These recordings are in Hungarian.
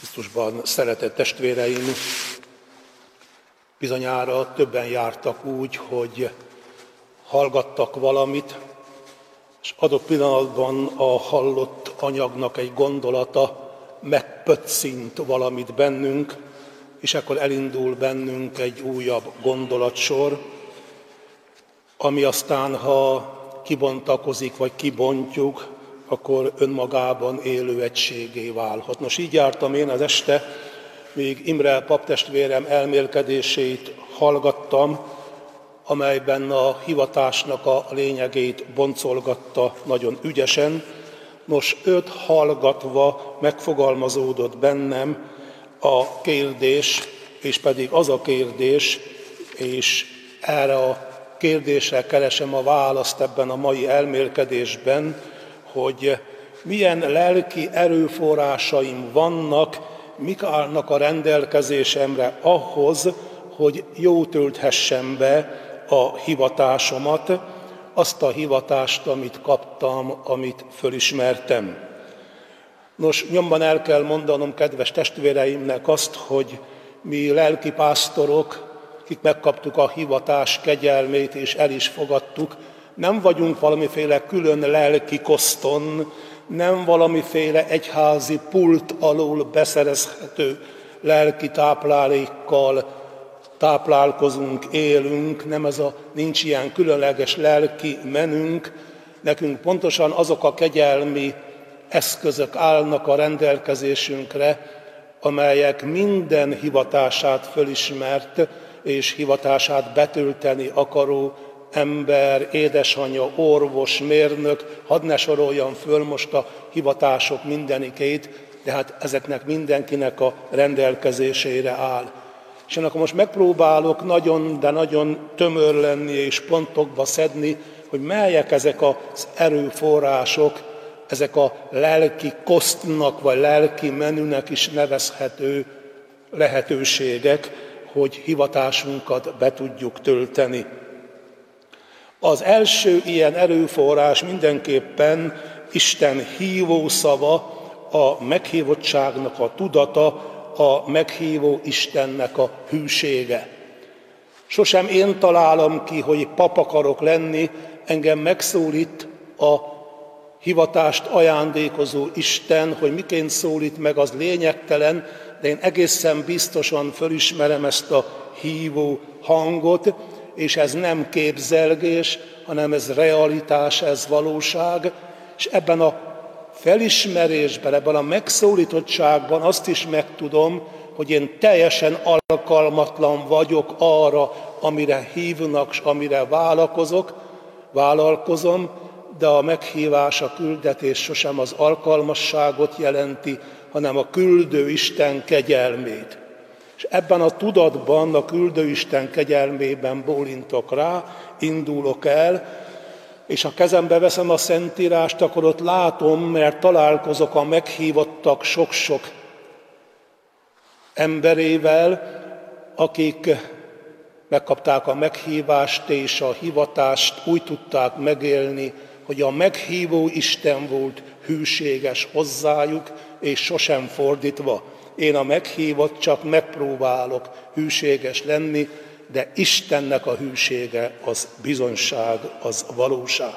Krisztusban szeretett testvéreim, bizonyára többen jártak úgy, hogy hallgattak valamit, és adott pillanatban a hallott anyagnak egy gondolata megpöccint valamit bennünk, és akkor elindul bennünk egy újabb gondolatsor, ami aztán, ha kibontakozik, vagy kibontjuk, akkor önmagában élő egységé válhat. Nos, így jártam én az este, míg Imre paptestvérem elmélkedését hallgattam, amelyben a hivatásnak a lényegét boncolgatta nagyon ügyesen. Nos, őt hallgatva megfogalmazódott bennem a kérdés, és pedig az a kérdés, és erre a kérdésre keresem a választ ebben a mai elmélkedésben, hogy milyen lelki erőforrásaim vannak, mik állnak a rendelkezésemre ahhoz, hogy jó tölthessem be a hivatásomat, azt a hivatást, amit kaptam, amit fölismertem. Nos, nyomban el kell mondanom kedves testvéreimnek azt, hogy mi lelkipásztorok, akik megkaptuk a hivatás kegyelmét és el is fogadtuk, nem vagyunk valamiféle külön lelki koszton, nem valamiféle egyházi pult alól beszerezhető lelki táplálékkal táplálkozunk, élünk, nem nincs ilyen különleges lelki menünk, nekünk pontosan azok a kegyelmi eszközök állnak a rendelkezésünkre, amelyek minden hivatását fölismert és hivatását betölteni akaró ember, édesanyja, orvos, mérnök, hadd ne soroljam föl most a hivatások mindenikét, de hát ezeknek mindenkinek a rendelkezésére áll. És én akkor most megpróbálok nagyon, de nagyon tömör lenni és pontokba szedni, hogy melyek ezek az erőforrások, ezek a lelki kosztnak vagy lelki menünek is nevezhető lehetőségek, hogy hivatásunkat be tudjuk tölteni. Az első ilyen erőforrás mindenképpen Isten hívószava, a meghívottságnak a tudata, a meghívó Istennek a hűsége. Sosem én találom ki, hogy pap akarok lenni, engem megszólít a hivatást ajándékozó Isten, hogy miként szólít meg, az lényegtelen, de én egészen biztosan fölismerem ezt a hívó hangot, és ez nem képzelgés, hanem ez realitás, ez valóság, és ebben a felismerésben, ebben a megszólítottságban azt is megtudom, hogy én teljesen alkalmatlan vagyok arra, amire hívnak, és amire vállalkozom, de a meghívás, a küldetés sosem az alkalmasságot jelenti, hanem a küldő Isten kegyelmét. És ebben a tudatban, a küldő Isten kegyelmében bólintok rá, indulok el, és ha kezembe veszem a Szentírást, akkor ott látom, mert találkozok a meghívottak sok-sok emberével, akik megkapták a meghívást és a hivatást, úgy tudták megélni, hogy a meghívó Isten volt hűséges hozzájuk, és sosem fordítva. Én a meghívott csak megpróbálok hűséges lenni, de Istennek a hűsége az bizonyság, az valóság.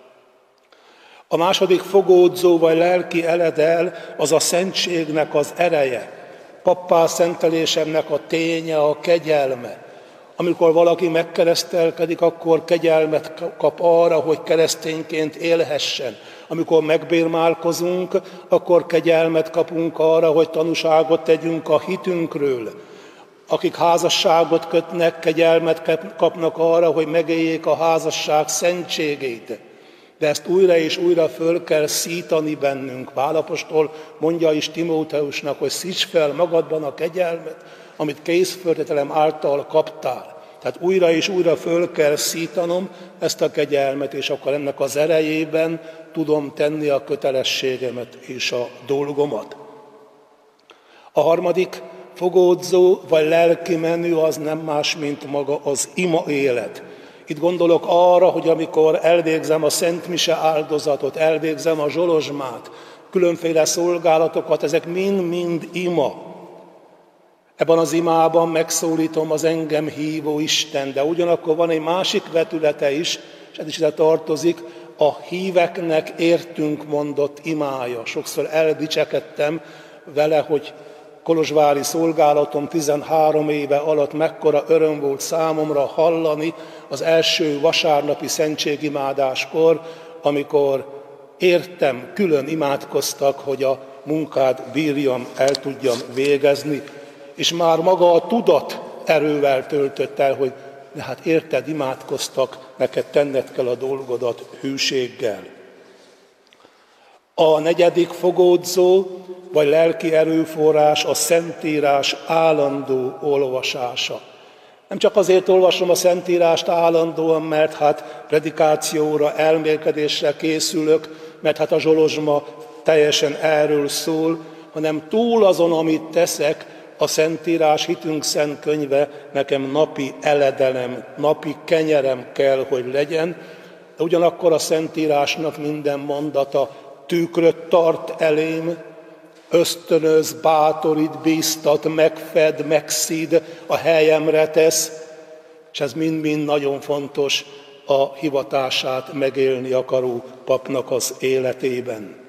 A második fogódzó vagy lelki eledel az a szentségnek az ereje, pappá szentelésemnek a ténye, a kegyelme. Amikor valaki megkeresztelkedik, akkor kegyelmet kap arra, hogy keresztényként élhessen. Amikor megbérmálkozunk, akkor kegyelmet kapunk arra, hogy tanúságot tegyünk a hitünkről. Akik házasságot kötnek, kegyelmet kapnak arra, hogy megéljék a házasság szentségét. De ezt újra és újra föl kell szítani bennünk. Pál apostol mondja is Timóteusnak, hogy szíts fel magadban a kegyelmet, amit kézföltételem által kaptál. Tehát újra és újra föl kell szítanom ezt a kegyelmet, és akkor ennek az erejében tudom tenni a kötelességemet és a dolgomat. A harmadik fogódzó vagy lelki menü az nem más, mint maga az ima élet. Itt gondolok arra, hogy amikor elvégzem a Szent Mise áldozatot, elvégzem a zsolozsmát, különféle szolgálatokat, ezek mind-mind ima. Ebben az imában megszólítom az engem hívó Isten, de ugyanakkor van egy másik vetülete is, és ez is ide tartozik, a híveknek értünk mondott imája. Sokszor eldicsekedtem vele, hogy kolozsvári szolgálatom 13 éve alatt mekkora öröm volt számomra hallani az első vasárnapi szentségimádáskor, amikor értem, külön imádkoztak, hogy a munkát bírjam, el tudjam végezni, és már maga a tudat erővel töltött el, hogy de hát érted, imádkoztak, neked tenned kell a dolgodat hűséggel. A negyedik fogódzó, vagy lelki erőforrás a Szentírás állandó olvasása. Nem csak azért olvasom a Szentírást állandóan, mert hát predikációra, elmélkedésre készülök, mert hát a zsolozsma teljesen erről szól, hanem túl azon, amit teszek, a Szentírás, hitünk szent könyve nekem napi eledelem, napi kenyerem kell, hogy legyen, de ugyanakkor a Szentírásnak minden mondata tükröt tart elém, ösztönöz, bátorít, bíztat, megfed, megszíd, a helyemre tesz, és ez mind-mind nagyon fontos a hivatását megélni akaró papnak az életében.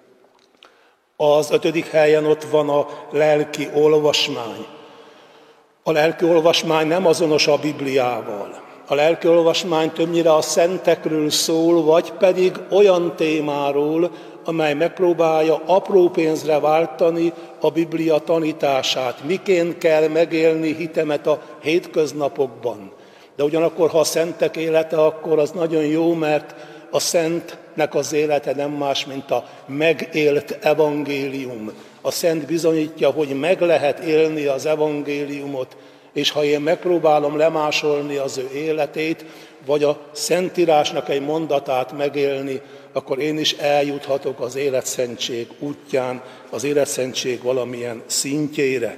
Az 5. helyen ott van a lelki olvasmány. A lelki olvasmány nem azonos a Bibliával. A lelki olvasmány többnyire a szentekről szól, vagy pedig olyan témáról, amely megpróbálja apró pénzre váltani a Biblia tanítását. Miként kell megélni hitemet a hétköznapokban. De ugyanakkor, ha a szentek élete, akkor az nagyon jó, mert a szentnek az élete nem más, mint a megélt evangélium. A szent bizonyítja, hogy meg lehet élni az evangéliumot, és ha én megpróbálom lemásolni az ő életét, vagy a Szentírásnak egy mondatát megélni, akkor én is eljuthatok az életszentség útján, az életszentség valamilyen szintjére.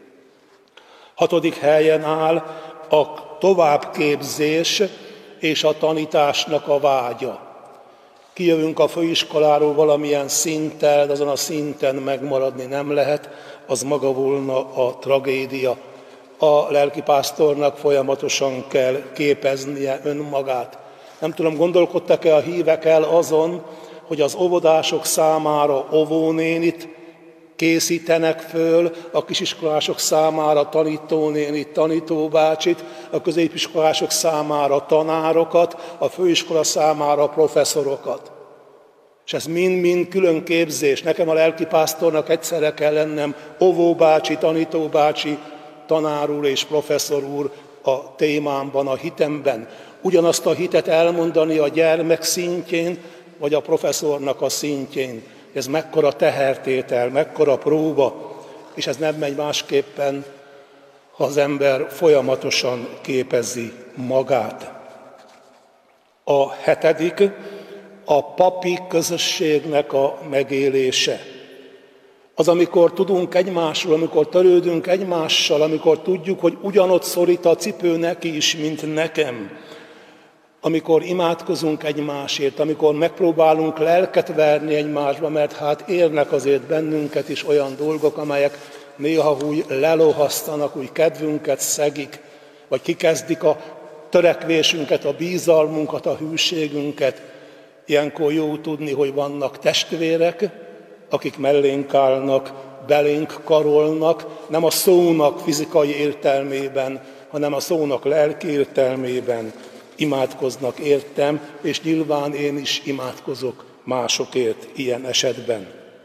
6. helyen áll a továbbképzés és a tanításnak a vágya. Kijövünk a főiskoláról valamilyen szinttel, de azon a szinten megmaradni nem lehet, az maga volna a tragédia. A lelkipásztornak folyamatosan kell képeznie önmagát. Nem tudom, gondolkodtak-e a hívek el azon, hogy az óvodások számára óvónénit készítenek föl, a kisiskolások számára tanítónénit, tanítóbácsit, a középiskolások számára tanárokat, a főiskola számára professzorokat. És ez mind-mind külön képzés. Nekem a lelkipásztornak egyszerre kell lennem óvóbácsi, tanítóbácsi, tanár úr és professzor úr a témámban, a hitemben. Ugyanazt a hitet elmondani a gyermek szintjén, vagy a professzornak a szintjén. Ez mekkora tehertétel, mekkora próba, és ez nem megy másképpen, ha az ember folyamatosan képezi magát. A 7. a papi közösségnek a megélése. Az, amikor tudunk egymásról, amikor törődünk egymással, amikor tudjuk, hogy ugyanott szorít a cipő neki is, mint nekem, amikor imádkozunk egymásért, amikor megpróbálunk lelket verni egymásba, mert hát érnek azért bennünket is olyan dolgok, amelyek néha úgy lelohasztanak, úgy kedvünket szegik, vagy kikezdik a törekvésünket, a bizalmunkat, a hűségünket. Ilyenkor jó tudni, hogy vannak testvérek, akik mellénk állnak, belénk karolnak, nem a szónak fizikai értelmében, hanem a szónak lelki értelmében imádkoznak értem, és nyilván én is imádkozok másokért ilyen esetben.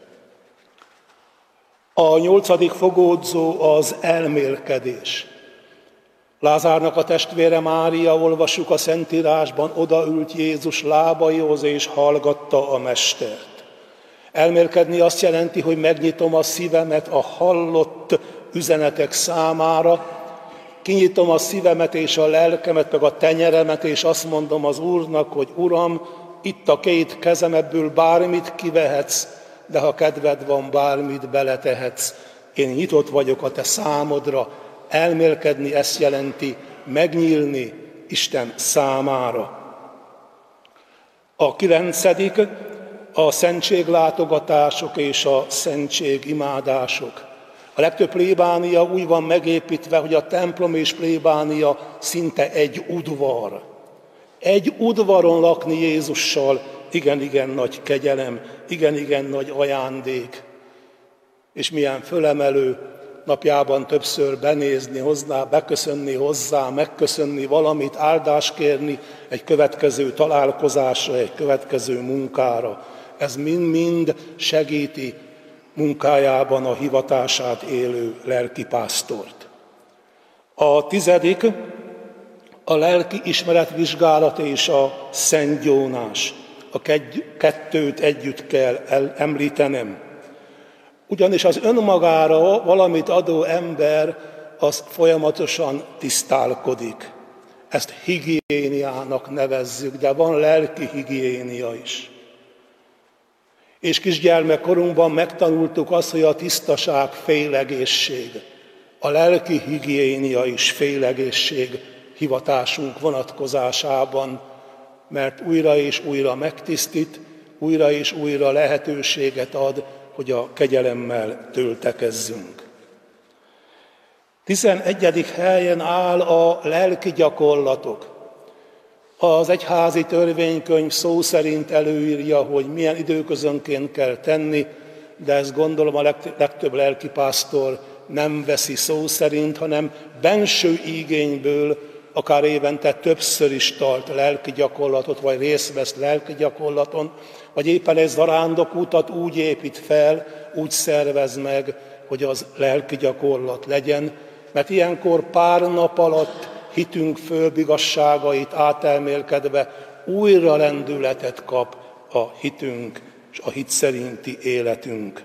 A 8. fogódzó az elmélkedés. Lázárnak a testvére Mária, olvassuk a Szentírásban, odaült Jézus lábaihoz és hallgatta a mestert. Elmélkedni azt jelenti, hogy megnyitom a szívemet a hallott üzenetek számára, kinyitom a szívemet és a lelkemet, meg a tenyeremet, és azt mondom az Úrnak, hogy Uram, itt a 2 kezem, ebből bármit kivehetsz, de ha kedved van, bármit beletehetsz. Én nyitott vagyok a te számodra. Elmélkedni ezt jelenti megnyílni Isten számára. A 9. a szentséglátogatások és a szentségimádások. A legtöbb plébánia úgy van megépítve, hogy a templom és plébánia szinte egy udvar. Egy udvaron lakni Jézussal igen-igen nagy kegyelem, igen-igen nagy ajándék. És milyen fölemelő napjában többször benézni hozzá, beköszönni hozzá, megköszönni valamit, áldást kérni egy következő találkozásra, egy következő munkára. Ez mind-mind segíti munkájában a hivatását élő lelkipásztort. A 10. a lelki ismeretvizsgálat és a szentgyónás. A kettőt együtt kell említenem. Ugyanis az önmagára valamit adó ember, az folyamatosan tisztálkodik. Ezt higiéniának nevezzük, de van lelki higiénia is. És kisgyermekkorunkban megtanultuk azt, hogy a tisztaság félegészség. A lelki higiénia is félegészség hivatásunk vonatkozásában, mert újra és újra megtisztít, újra és újra lehetőséget ad, hogy a kegyelemmel töltekezzünk. 11. helyen áll a lelki gyakorlatok. Az egyházi törvénykönyv szó szerint előírja, hogy milyen időközönként kell tenni, de ezt gondolom a legtöbb lelkipásztor nem veszi szó szerint, hanem benső igényből akár évente többször is tart lelki gyakorlatot, vagy részt vesz lelki gyakorlaton, vagy éppen egy zarándokútat úgy épít fel, úgy szervez meg, hogy az lelki gyakorlat legyen, mert ilyenkor pár nap alatt hitünk fölbb igazságait átelmélkedve újra lendületet kap a hitünk és a hit szerinti életünk.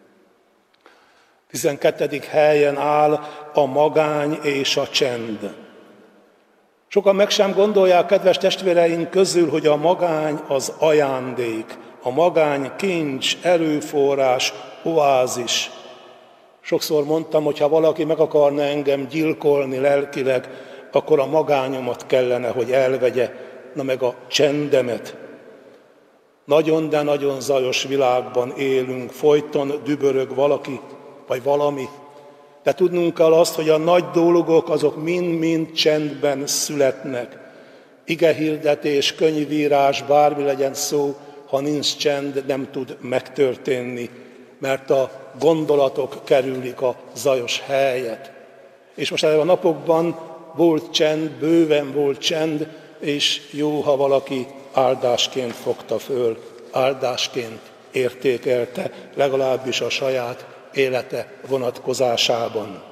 12. helyen áll a magány és a csend. Sokan meg sem gondolják, kedves testvéreink közül, hogy a magány az ajándék, a magány kincs, erőforrás, oázis. Sokszor mondtam, hogy ha valaki meg akarna engem gyilkolni lelkileg, akkor a magányomat kellene, hogy elvegye, na meg a csendemet. Nagyon, de nagyon zajos világban élünk, folyton dübörög valaki, vagy valami, de tudnunk kell azt, hogy a nagy dolgok azok mind-mind csendben születnek. Igehirdetés, könyvírás, bármi legyen szó, ha nincs csend, nem tud megtörténni, mert a gondolatok kerülik a zajos helyet. És most ebben a napokban volt csend, bőven volt csend, és jó, ha valaki áldásként fogta föl, áldásként értékelte, legalábbis a saját élete vonatkozásában.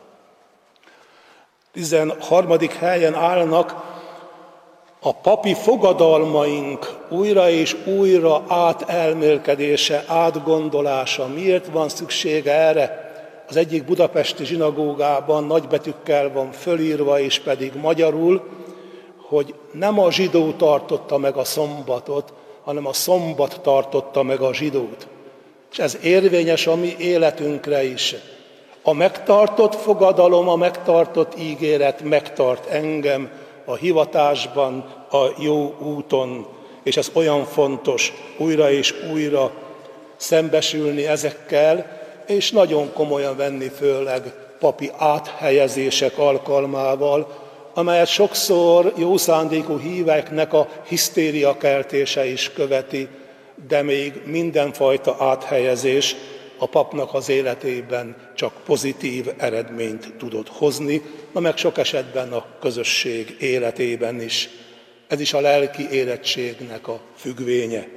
13. helyen állnak a papi fogadalmaink újra és újra átelmélkedése, átgondolása. Miért van szüksége erre? Az egyik budapesti zsinagógában nagybetűkkel van fölírva, és pedig magyarul, hogy nem a zsidó tartotta meg a szombatot, hanem a szombat tartotta meg a zsidót. És ez érvényes a mi életünkre is. A megtartott fogadalom, a megtartott ígéret megtart engem a hivatásban, a jó úton, és ez olyan fontos újra és újra szembesülni ezekkel, és nagyon komolyan venni főleg papi áthelyezések alkalmával, amelyet sokszor jó szándékú híveknek a hisztériakeltése is követi, de még mindenfajta áthelyezés a papnak az életében csak pozitív eredményt tudott hozni, na meg sok esetben a közösség életében is. Ez is a lelki érettségnek a függvénye.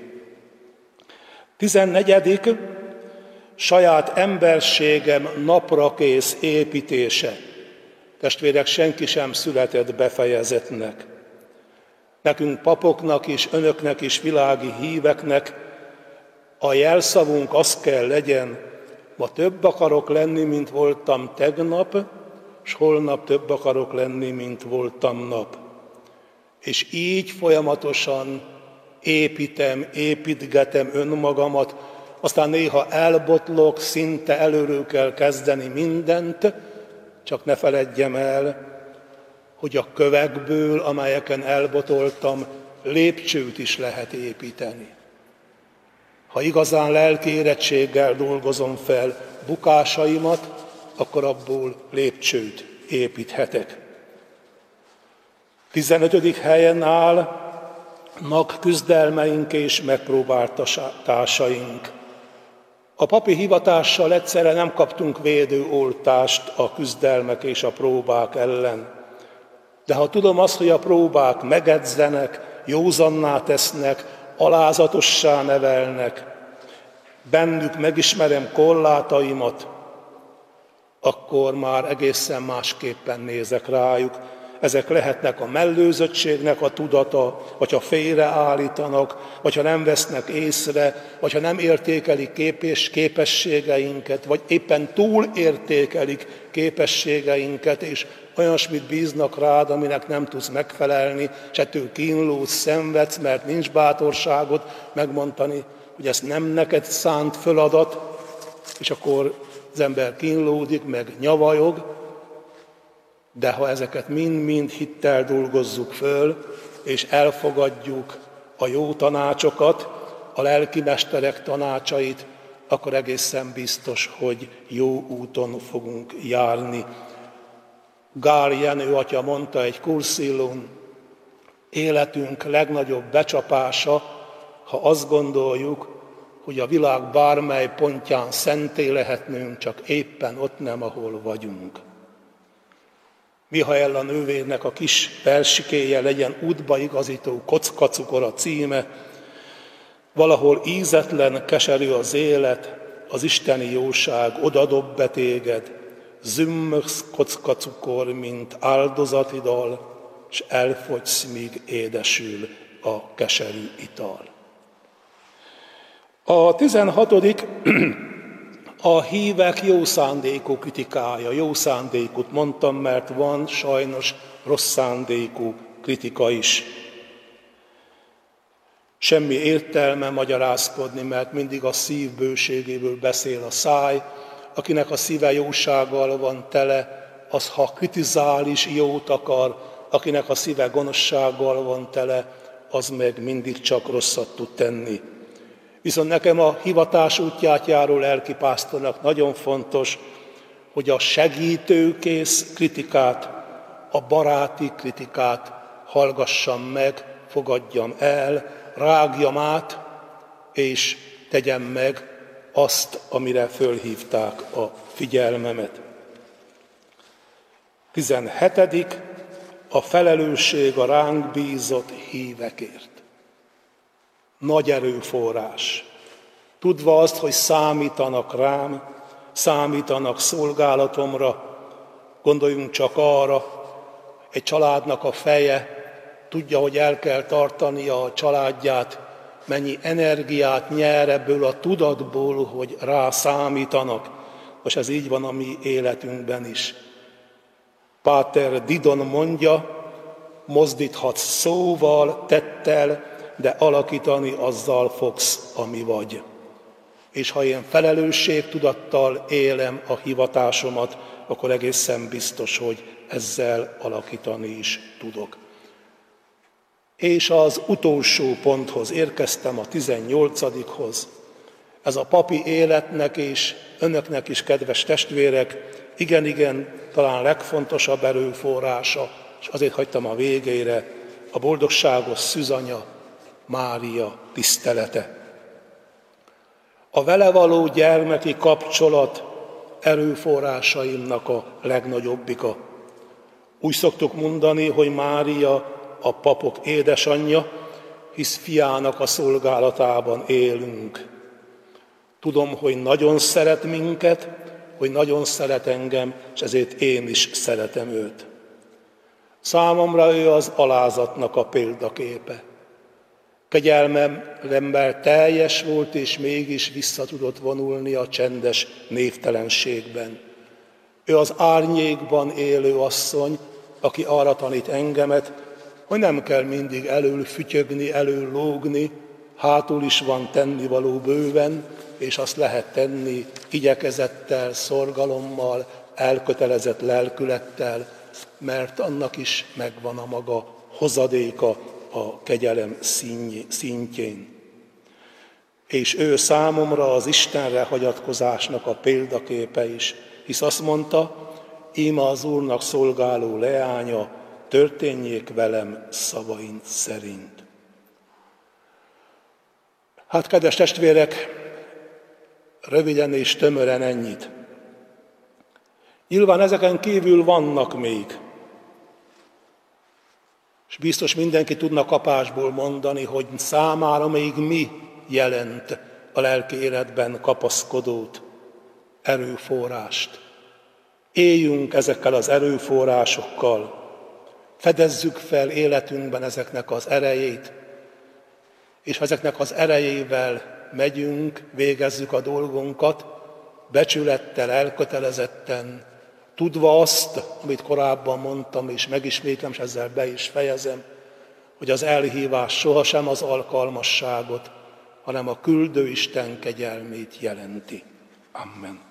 14. saját emberségem naprakész építése. Testvérek, senki sem született befejezetnek. Nekünk papoknak is, önöknek is, világi híveknek a jelszavunk az kell legyen, ma több akarok lenni, mint voltam tegnap, és holnap több akarok lenni, mint voltam nap. És így folyamatosan építgetem önmagamat, aztán néha elbotlok, szinte előről kell kezdeni mindent, csak ne feledjem el, hogy a kövekből, amelyeken elbotoltam, lépcsőt is lehet építeni. Ha igazán lelki érettséggel dolgozom fel bukásaimat, akkor abból lépcsőt építhetek. 15. helyen állnak küzdelmeink és megpróbáltatásaink. A papi hivatással egyszerre nem kaptunk védőoltást a küzdelmek és a próbák ellen. De ha tudom azt, hogy a próbák megedzenek, józanná tesznek, alázatossá nevelnek, bennük megismerem korlátaimat, akkor már egészen másképpen nézek rájuk. Ezek lehetnek a mellőzöttségnek a tudata, vagy ha félreállítanak, vagy ha nem vesznek észre, vagy ha nem értékelik képességeinket, vagy éppen túlértékelik képességeinket, és olyasmit bíznak rád, aminek nem tudsz megfelelni, és ettől kínlódsz, szenvedsz, mert nincs bátorságod megmondani, hogy ez nem neked szánt feladat, és akkor az ember kínlódik, meg nyavajog. De ha ezeket mind-mind hittel dolgozzuk föl, és elfogadjuk a jó tanácsokat, a lelkimesterek tanácsait, akkor egészen biztos, hogy jó úton fogunk járni. Gál Jenő atya mondta egy kurszillón, életünk legnagyobb becsapása, ha azt gondoljuk, hogy a világ bármely pontján szenté lehetnünk, csak éppen ott nem, ahol vagyunk. Mihaela nővérnek a kis versikéje legyen útbaigazító kockacukor a címe, valahol ízetlen, keserű az élet, az isteni jóság odadob be téged, zümmögsz kockacukor, mint áldozati dal, s elfogysz, míg édesül a keserű ital. A 16. a hívek jó szándékú kritikája. Jó szándékút mondtam, mert van sajnos rossz szándékú kritika is. Semmi értelme magyarázkodni, mert mindig a szív bőségéből beszél a száj. Akinek a szíve jósággal van tele, az ha kritizál is jót akar, akinek a szíve gonoszsággal van tele, az meg mindig csak rosszat tud tenni. Viszont nekem a hivatás útját járó lelkipásztornak nagyon fontos, hogy a segítőkész kritikát, a baráti kritikát hallgassam meg, fogadjam el, rágjam át, és tegyem meg azt, amire fölhívták a figyelmemet. 17. a felelősség a ránk bízott hívekért. Nagy erőforrás. Tudva azt, hogy számítanak rám, számítanak szolgálatomra, gondoljunk csak arra, egy családnak a feje tudja, hogy el kell tartania a családját, mennyi energiát nyer ebből a tudatból, hogy rá számítanak. Most ez így van a mi életünkben is. Páter Didon mondja, mozdíthatsz szóval, tettel, de alakítani azzal fogsz, ami vagy. És ha én felelősségtudattal élem a hivatásomat, akkor egészen biztos, hogy ezzel alakítani is tudok. És az utolsó ponthoz érkeztem, a 18-hoz. Ez a papi életnek és önöknek is, kedves testvérek, igen, talán legfontosabb erőforrása, és azért hagytam a végére, a boldogságos szűzanya, Mária tisztelete. A vele való gyermeki kapcsolat erőforrásaimnak a legnagyobbika. Úgy szoktuk mondani, hogy Mária a papok édesanyja, hisz fiának a szolgálatában élünk. Tudom, hogy nagyon szeret minket, hogy nagyon szeret engem, és ezért én is szeretem őt. Számomra ő az alázatnak a példaképe. Kegyelmemmel teljes volt, és mégis vissza tudott vonulni a csendes névtelenségben. Ő az árnyékban élő asszony, aki arra tanít engemet, hogy nem kell mindig elől fütyögni, elől lógni, hátul is van tennivaló bőven, és azt lehet tenni igyekezettel, szorgalommal, elkötelezett lelkülettel, mert annak is megvan a maga hozadéka a kegyelem szintjén. és ő számomra az Istenre hagyatkozásnak a példaképe is, hisz azt mondta, íme az Úrnak szolgáló leánya, történjék velem szavain szerint. Hát, kedves testvérek, röviden és tömören ennyit. Nyilván ezeken kívül vannak még, és biztos mindenki tudna kapásból mondani, hogy számára még mi jelent a lelki életben kapaszkodót, erőforrást. Éljünk ezekkel az erőforrásokkal, fedezzük fel életünkben ezeknek az erejét, és ha ezeknek az erejével megyünk, végezzük a dolgunkat, becsülettel, elkötelezetten, tudva azt, amit korábban mondtam, és megismétlem, és ezzel be is fejezem, hogy az elhívás sohasem az alkalmasságot, hanem a küldő Isten kegyelmét jelenti. Amen.